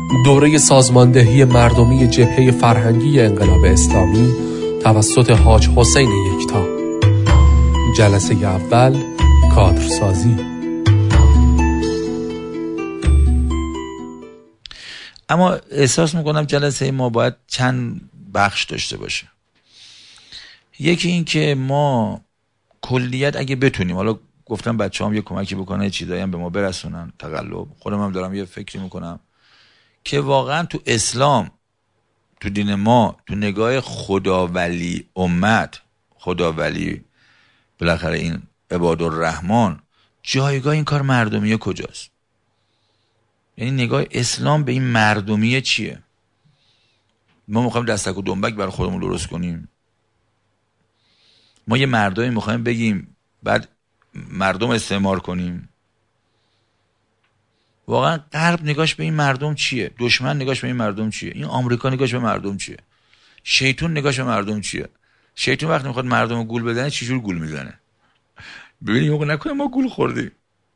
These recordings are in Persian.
دوره سازماندهی مردمی جبهه فرهنگی انقلاب اسلامی توسط حاج حسین یکتا. جلسه اول، کادرسازی. اما احساس میکنم جلسه ما باید چند بخش داشته باشه. یکی این که ما کلیت اگه بتونیم، حالا گفتم بچه هم یه کمکی بکنه، چیزایی هم به ما برسونن، تقلب، خودم هم دارم یه فکری میکنم که واقعا تو اسلام، تو دین ما، تو نگاه خداولی امت، خداولی بالاخره این عبادالرحمن، جایگاه این کار مردمیه کجاست؟ یعنی نگاه اسلام به این مردمیه چیه؟ ما میخوایم دستک و دنبک برای خودمون درست کنیم؟ ما یه مردمی میخوایم بگیم بعد مردم استعمار کنیم؟ واقعا غرب نگاش به این مردم چیه؟ دشمن نگاش به این مردم چیه؟ این آمریکا نگاش به مردم چیه؟ شیطون نگاش به مردم چیه؟ شیطون وقتی میخواد مردم رو گول بزنه چجور گول میزنه؟ ببینید موقع نکنه ما گول خوردیم.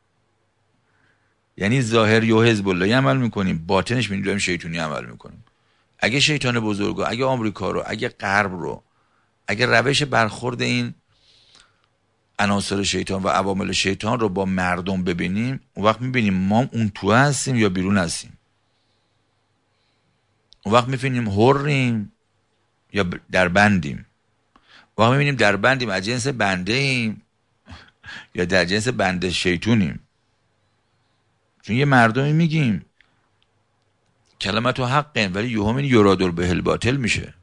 یعنی ظاهر یا حزب اللهی عمل میکنیم، باطنش میدونیم شیطونی عمل میکنیم. اگه شیطان بزرگا، اگه آمریکا رو، اگه غرب رو، اگه روش برخورد این عناصر شیطان و عوامل شیطان رو با مردم ببینیم، اون وقت میبینیم ما اون تو هستیم یا بیرون هستیم. اون وقت میبینیم حریم یا در بندیم. اون وقت میبینیم در بندیم، از جنس بنده ایم یا در جنس بنده شیطونیم. چون یه مردمی میگیم کلمت و حقن ولی یوهمین یرادل به الباطل میشه.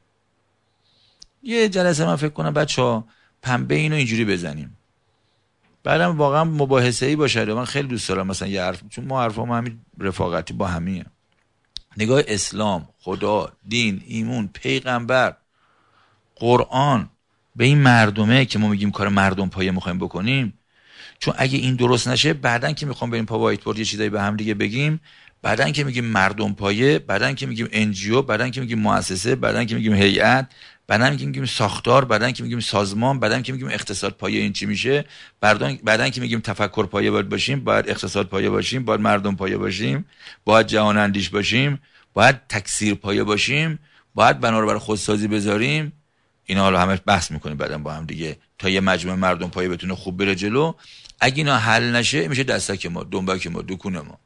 یه جلسه من فکر کنم بچه‌ها پنبه اینو اینجوری بزنیم، بعدم واقعا مباحثه‌ای باشه. من خیلی دوست دارم مثلا یه حرف، چون ما حرفام همین رفاقتی با همیه. نگاه اسلام، خدا، دین، ایمون، پیغمبر، قرآن به این مردمه که ما میگیم کار مردم پایه میخوایم بکنیم. چون اگه این درست نشه، بعدن که میخوام بریم پا وایت بورد یه چیزایی به هم دیگه بگیم، بعدن که میگیم مردم پایه، بعدن که میگیم انجیو، بعدن که میگیم مؤسسه، بعدن که میگیم هیئت، بعدن که میگیم ساختار، بعدن که میگیم سازمان، بعدن که میگیم اقتصاد پایه، این چی میشه؟ بعدن که میگیم تفکر پایه باید باشیم، باید اقتصاد پایه باشیم، باید مردم پایه باشیم، باید جهان اندیش باشیم، باید تکثیر پایه باشیم، باید بنا رو برای خودسازی بذاریم. اینا حالا همه بحث میکنیم بعدن با هم دیگه تا یه مجموعه مردم پایه بتونه خوب بره جلو. اگه اینا حل نشه میشه دستک ما، دنبک ما، دکون ما،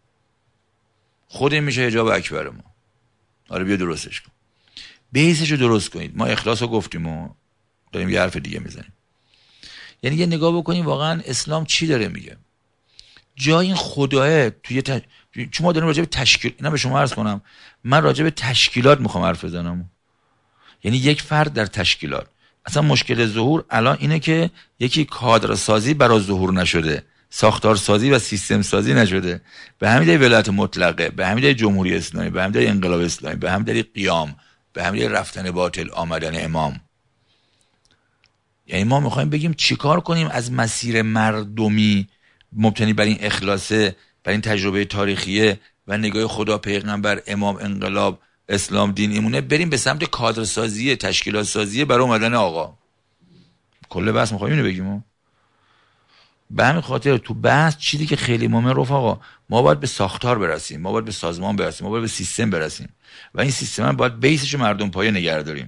خود این میشه حجاب اکبر ما. آره بیا درستش کن، بیسشو درست کنید. ما اخلاصو گفتیم و داریم یه حرف دیگه میزنیم. یعنی یه نگاه بکنیم واقعا اسلام چی داره میگه. جای این خداه توی چون ما داریم راجع به تشکیل، اینا به شما عرض کنم، من راجع به تشکیلات میخوام حرف بزنم. یعنی یک فرد در تشکیلات. اصلا مشکل ظهور الان اینه که یکی کادر سازی برای ظهور نشده، ساختار سازی و سیستم سازی نشده. به همین دلیل ولایت مطلقه، به همین دلیل جمهوری اسلامی، به همین دلیل انقلاب اسلامی، به همین دلیل قیام، به همین دلیل رفتن باطل، آمدن امام. یعنی ما میخوایم بگیم چیکار کنیم از مسیر مردمی مبتنی بر این اخلاصه، بر این تجربه تاریخیه و نگاه خدا، پیغمبر، امام، انقلاب، اسلام، دین، ایمونه، بریم به سمت کادر سازی، تشکیلات سازی برای اومدن آقا. کل بحث میخوایم اینو بگیم. به همین خاطر تو بحث چیزی که خیلی مهمه رفقا، ما باید به ساختار برسیم، ما باید به سازمان برسیم، ما باید به سیستم برسیم و این سیستم باید بیسش مردم پایه نگه داریم.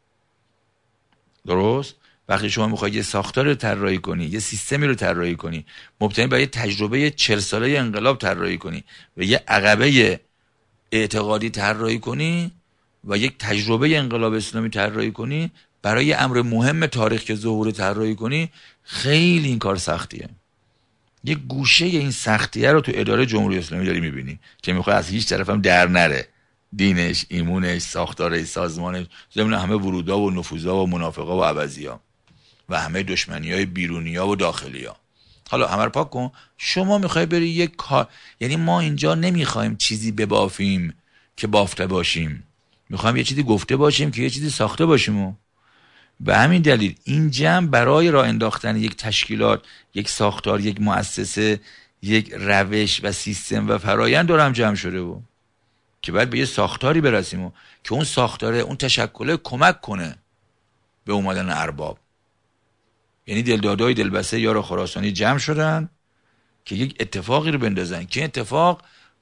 درست؟ وقتی شما میخوای یه ساختار رو طراحی کنی، یه سیستمی رو طراحی کنی، مبتنی بر یه تجربه 40 ساله انقلاب طراحی کنی و یه عقبه اعتقادی طراحی کنی و یک تجربه انقلاب اسلامی طراحی کنی، برای امر مهم تاریخ که ظهور طراحی کنی، خیلی این کار سختیه. یک گوشه این سختیه رو تو اداره جمهوری اسلامی داری میبینی که میخواد از هیچ طرف هم در نره، دینش، ایمونش، ساختارش، سازمانش، ضمن همه ورودا و نفوذا و منافقا و عوضیا و همه دشمنیای بیرونیا و داخلیا. حالا همه رو پاک کن. شما میخوای بری یک کار، یعنی ما اینجا نمیخوایم چیزی ببافیم که بافته باشیم، میخوایم یه چیزی گفته باشیم که یه چیزی ساخته باشیم. و به همین دلیل این جمع برای راه انداختن یک تشکیلات، یک ساختار، یک مؤسسه، یک روش و سیستم و فرایند دارم جمع شده و که باید به یه ساختاری برسیم و که اون ساختاره، اون تشکله کمک کنه به اومدن ارباب. یعنی دلدادای دلبسته یار خراسانی جمع شدن که یک اتفاقی رو بندازن که اتفاق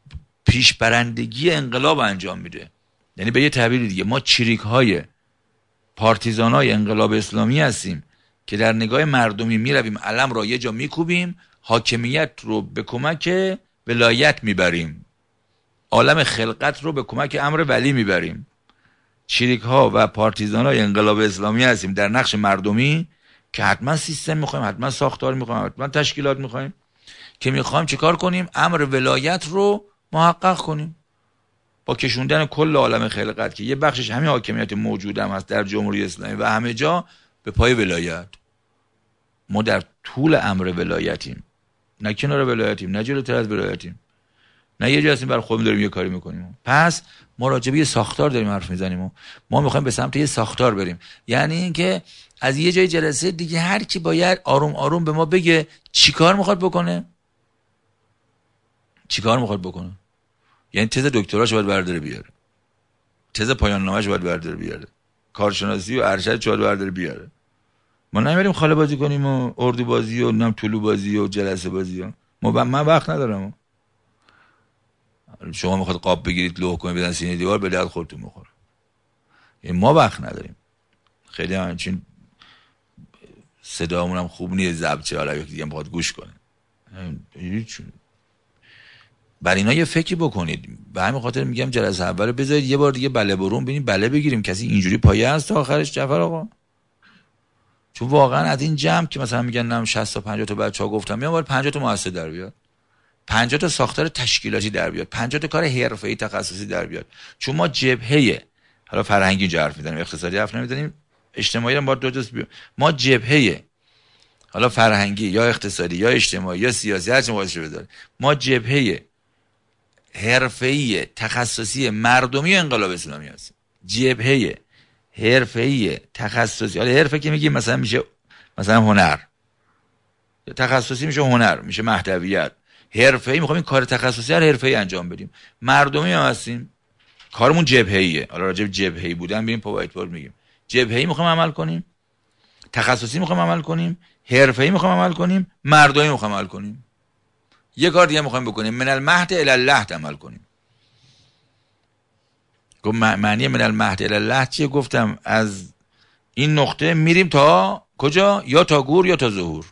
پیشبرندگی انقلاب انجام میده. یعنی به یه تعبیر دیگه ما چریک های پارتیزان های انقلاب اسلامی هستیم که در نگاه مردمی میرویم علم را یه جا میکوبیم، حاکمیت رو به کمک ولایت میبریم، عالم خلقت رو به کمک امر ولی میبریم. چریک ها و پارتیزان های انقلاب اسلامی هستیم در نقش مردمی که حتما سیستم میخوایم، حتما ساختار میخوایم، حتما تشکیلات میخوایم، که میخوایم چیکار کنیم؟ امر ولایت رو محقق کنیم با کشوندن کل عالم خلقت که یه بخشش همین حاکمیت موجود هم هست در جمهوری اسلامی و همه جا به پای ولایت. ما در طول امر ولایتیم، نه کنار ولایتیم، نه جلوتر از ولایتیم، نه یه جا هستیم بر خودمون داریم یه کاری میکنیم. پس ما راجع به یه ساختار داریم حرف میزنیم و ما میخوایم به سمت یه ساختار بریم. یعنی اینکه از یه جای جلسه دیگه هر کی باید آروم آروم به ما بگه چیکار میخواد بکنه، چیکار میخواد بکنه. یعنی تز دکتراش باید برداره بیاره، تز پایان نامه‌اش باید برداره بیاره، کارشناسی و ارشدش باید برداره بیاره. ما نمیریم خاله بازی کنیم و اردو بازی و نم طلوع بازی و جلسه بازی ها. من وقت ندارم. شما میخواد قاب بگیرید لوح کنید بدن سینه دیوار، به درد خودتون میخوره. یعنی ما وقت نداریم. خیلی همچین صدامون هم خوب نیست ضبط شه، حالا یکی دیگه میخواد گوش کنه. بر اینا یه فکری بکنید. به همین خاطر میگم جلسه اول بذارید یه بار دیگه بله برون ببینیم بله بگیریم. کسی اینجوری پایه هست تا آخرش جعفر آقا؟ چون واقعا از این جمع که مثلا میگن نم 60 تا 50 تا بچه‌ها گفتم میام باید 50 تا مؤسسه در بیاد، 50 تا ساختار تشکیلاتی در بیاد، 50 تا کار حرفه‌ای تخصصی در بیاد. چون ما جبهه، حالا فرهنگی حرف میزنیم، اقتصادی حرف نمیزنیم، اجتماعی هم با دو جز ما جبهه، حالا فرهنگی یا اقتصادی یا اجتماعی یا سیاسی هر چی واسه بذاره، ما جبهه حرفه‌ای تخصصی مردمی انقلاب اسلامی هست. جبهه حرفه‌ای تخصصی، حالا حرفه که میگیم مثلا میشه مثلا هنر، تخصصی میشه هنر، میشه مهدویت. حرفه‌ای میخوایم این کار تخصصی هر حرفه‌ای انجام بدیم. مردمی هم هستیم، کارمون جبهه‌ایه. حالا راجع به جبهه‌ای بودن ببین وایت بورد میگیم. جبهه‌ای میخوایم عمل کنیم، تخصصی میخوایم عمل کنیم، حرفه‌ای میخوایم عمل کنیم، مردمی میخوایم عمل کنیم. یه کار دیگه میخوایم بکنیم، من المهد الی اللحد عمل کنیم. گفت معنی من المهد الی اللحد چیه؟ گفتم از این نقطه میریم تا کجا؟ یا تا گور یا تا ظهور.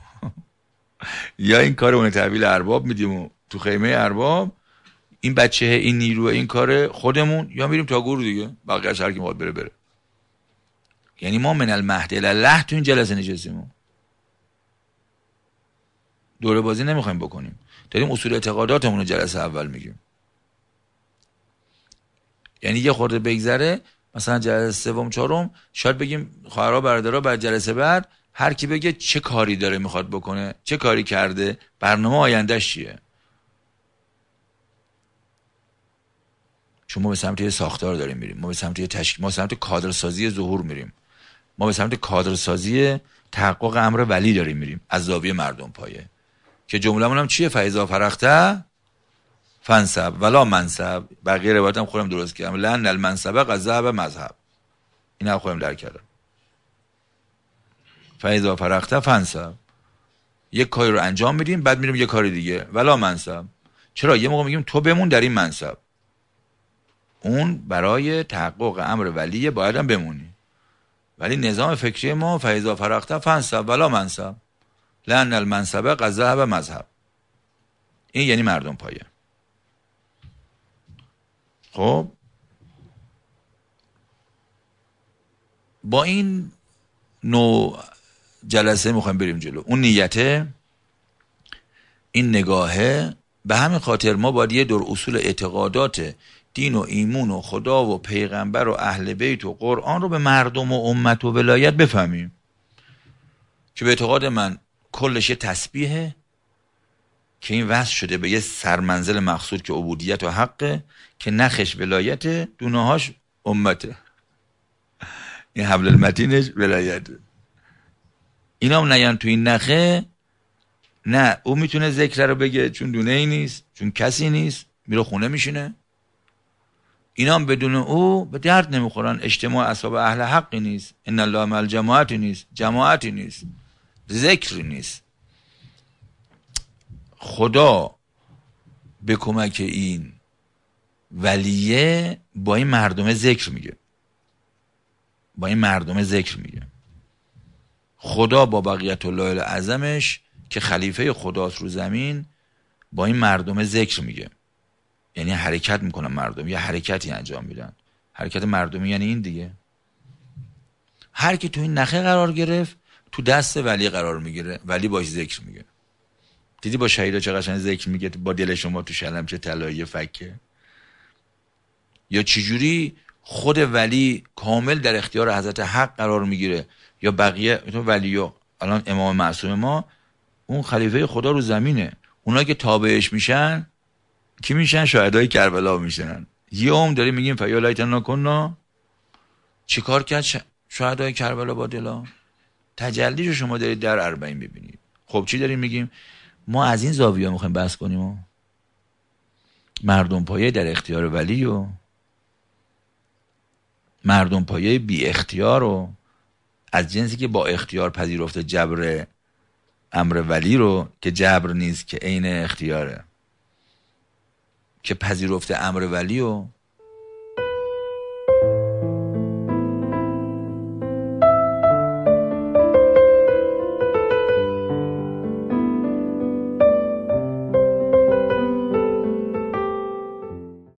یا این کار اون تحویل ارباب میدیم و تو خیمه ارباب این بچه این نیرو این کار خودمون، یا میریم تا گور دیگه، بقیه‌اش هر کی میخواد بره. یعنی ما من المهد الی اللحد تو این جلسه نشستیم، دوره بازی نمیخوایم بکنیم، داریم اصول اعتقاداتمون رو جلسه اول میگیم. یعنی یه خورده بگذره مثلا جلسه سوم چهارم شاید بگیم خواهرها برادرها بعد جلسه بعد هر کی بگه چه کاری داره میخواد بکنه، چه کاری کرده، برنامه آیندهش چیه. چون ما به سمت ساختار داریم میریم، ما به سمت ما به سمت کادرسازی ظهور میریم، ما به سمت کادرسازی تحقق امر ولی داریم میریم از زاویه مردم پایه. که جمله‌مون هم چیه؟ فاذا فرغت فانصب ولا منصب. بقیه روایت هم خودم درست کردم، لأن المنصب قد ذهب مذهب. این هم خودم درک کردم. فاذا فرغت فانصب، یک کاری رو انجام میدیم بعد میریم یه کاری دیگه. ولا منصب، چرا؟ یه موقع میگیم تو بمون در این منصب، اون برای تحقق امر ولی باید هم بمونی. ولی نظام فکری ما فاذا فرغت فانصب ولا منصب لأن المنصب قد ذهب مذهب. این یعنی مردم پایه. خب با این نوع جلسه میخوایم بریم جلو. اون نیته، این نگاهه. به همین خاطر ما باید یه دور اصول اعتقادات دین و ایمون و خدا و پیغمبر و اهل بیت و قرآن رو به مردم و امت و ولایت بفهمیم که به اعتقاد من کلش یه تسبیحه که این وصل شده به یه سرمنزل مقصود که عبودیت و حقه، که نخش ولایت، دونهاش امته. این حبل المتینش ولایت. اینا هم نیان تو این نخه، نه او میتونه ذکر رو بگه چون دونه ای نیست، چون کسی نیست، میره خونه میشینه. اینا هم بدون او به درد نمیخورن. اجتماع اصحاب اهل حقی نیست، ان الله مع الجماعتی نیست، جماعتی نیست، ذکری نیست. خدا به کمک این ولیه با این مردم ذکر میگه، خدا با بقیت الله العظمش که خلیفه خداست رو زمین با این مردم ذکر میگه. یعنی حرکت میکنن مردم، یه حرکتی انجام میدن. حرکت مردمی یعنی این دیگه. هر کی تو این نخه قرار گرفت تو دست ولی قرار میگیره، ولی باش ذکر میگه. دیدی با شهیدا چه قشنگ ذکر میگه، با دل شما تو شلم چه طلایی فکه. یا چجوری خود ولی کامل در اختیار حضرت حق قرار میگیره، یا بقیه تو ولیو. الان امام معصوم ما اون خلیفه خدا رو زمینه، اونا که تابعش میشن کی میشن؟ شهدای کربلا میشن. یوم داریم میگیم فیا لیتنا کنا. چیکار کرد شهدای کربلا با دلا؟ تجلیشو شما دارید در اربعین ببینید. خب چی داریم میگیم؟ ما از این زاویه میخوایم بحث کنیم. مردم پایه در اختیار ولی و مردم پایه بی اختیار و از جنسی که با اختیار پذیرفته جبر امر ولی رو، که جبر نیست که عین اختیاره، که پذیرفته امر ولی و